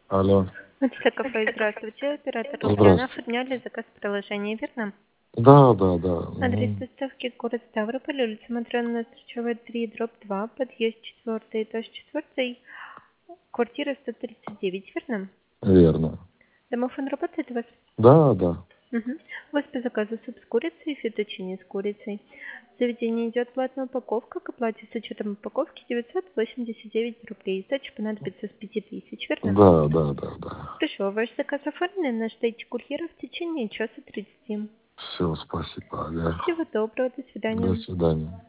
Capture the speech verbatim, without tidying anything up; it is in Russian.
Алло. Это кафе, здравствуйте. Оператор Татьяна. Здравствуйте. Оформляли заказ в приложении, верно? Да, да, да. Адрес Мгм. доставки город Ставрополь, улица Матрёна Стручевая, три, дробь два, подъезд четвертый, этаж четвертый, квартира сто тридцать девять, верно? Верно. Домофон работает у вас? Да, да. Мгм. У вас по заказу суп с курицей и фетучини с курицей. В заведении идет платная упаковка, к оплате с учетом упаковки девятьсот восемьдесят девять рублей. Сдача понадобится с пяти тысяч, верно? Да, да, да, да. Хорошо, ваш заказ оформлен, наш ждите курьера в течение часа тридцати. Все, спасибо. Ага. Всего доброго, до До свидания. свидания.